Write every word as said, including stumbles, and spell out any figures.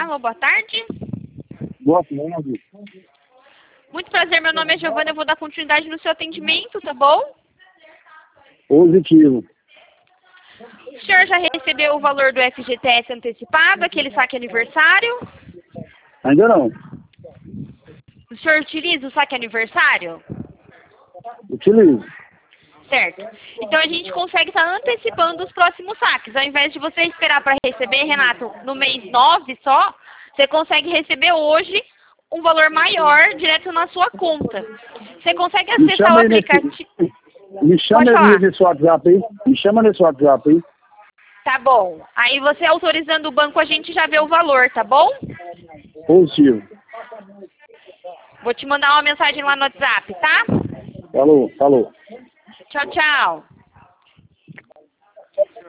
Alô, boa tarde. Boa tarde. Muito prazer, meu nome é Giovana, eu vou dar continuidade no seu atendimento, tá bom? Positivo. O senhor já recebeu o valor do F G T S antecipado, aquele saque aniversário? Ainda não. O senhor utiliza o saque aniversário? Utilizo. Certo. Então a gente consegue estar antecipando os próximos saques. Ao invés de você esperar para receber, Renato, no mês nove só, você consegue receber hoje um valor maior direto na sua conta. Você consegue Me acessar chama o aí nesse, aplicativo. me chama Pode aí falar. nesse WhatsApp aí. Me chama nesse WhatsApp aí. Tá bom. Aí você autorizando o banco, a gente já vê o valor, tá bom? Positivo. Vou te mandar uma mensagem lá no WhatsApp, tá? Falou, falou. Tchau, tchau.